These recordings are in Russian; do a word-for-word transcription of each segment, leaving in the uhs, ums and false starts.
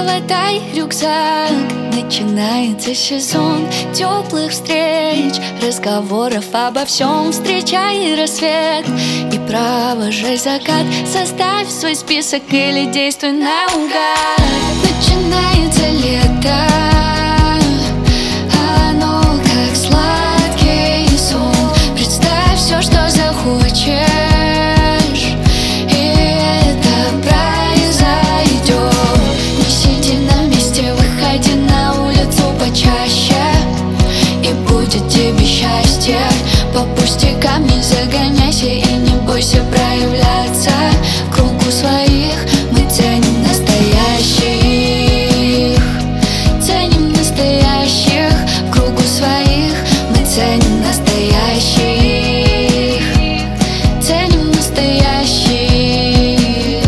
Хватай рюкзак, начинается сезон теплых встреч, разговоров обо всем. Встречай рассвет и провожай закат. Составь свой список или действуй наугад. Начинается лето, оно как сладкий сон. Представь все, что захочешь, и это произойдет. Не сиди на месте, выходи на улицу почаще, и будет тебе счастье. По пустякам не загоняйся и не бойся проявляться. В кругу своих мы ценим настоящих, ценим настоящих. В кругу своих мы ценим настоящих, ценим настоящих.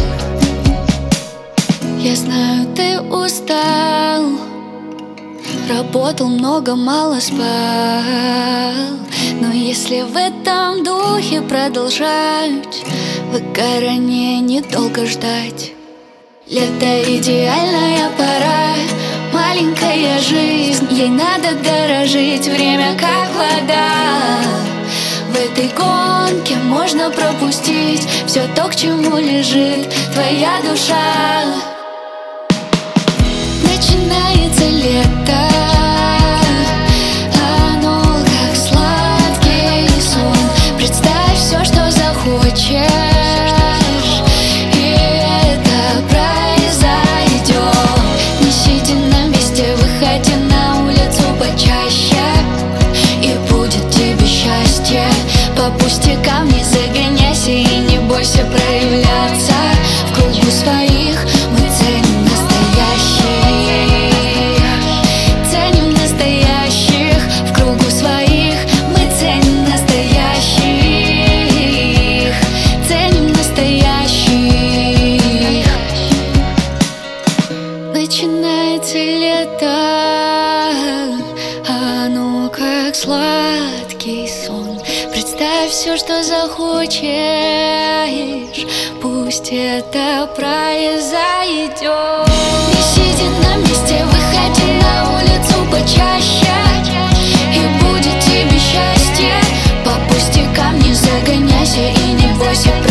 Я знаю, ты устал, работал много, мало спал. Но если в этом духе продолжать, выгорание недолго ждать. Лето — идеальная пора, маленькая жизнь, ей надо дорожить. Время как вода, в этой гонке можно пропустить все то, к чему лежит твоя душа. Начинается лето, и это произойдет. Не сиди на месте, выходи на улицу почаще, и будет тебе счастье. По пустякам не загоняйся и не бойся проявляться. В кругу своих мы ценим настоящих, ценим настоящих. В кругу своих мы ценим настоящих, ценим настоящих. Начинается лето, оно как сладкий сон. Представь все, что захочешь, пусть это произойдет. Не сиди на месте, выходи на улицу почаще, и будет тебе счастье. По пустякам не загоняйся и не бойся